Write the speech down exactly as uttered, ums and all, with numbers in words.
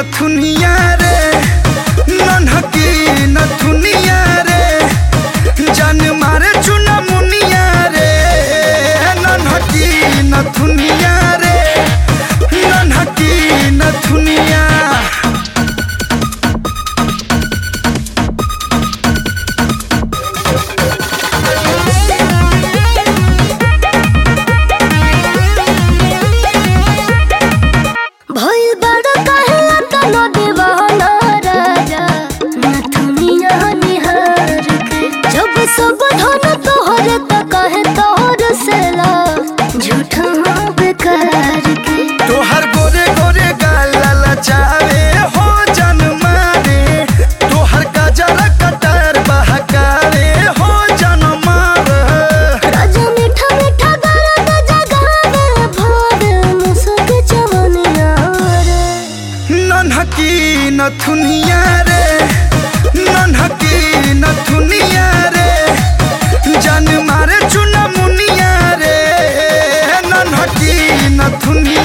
नथुनिया रे नन्हकी नथुनिया रे जान मारे चुना मुनिया रे नन्हकी नथुनिया रे नन्हकी नथुनिया। सब धन तोहरे तक है तोहर सेला झूठा बेकार के तोहर गोरे गोरे गाल लचावे हो जन मारे तोहर गजरा कटर बहकावे हो जन मारे राजा मीठा मीठा गाना जगावे भोर मुसक चवनिया रे नन्हकी नथुनिया रे नन्हकी नथुनिया रे जान मारे चुना मुनिया रे नन्हकी नथुनिया।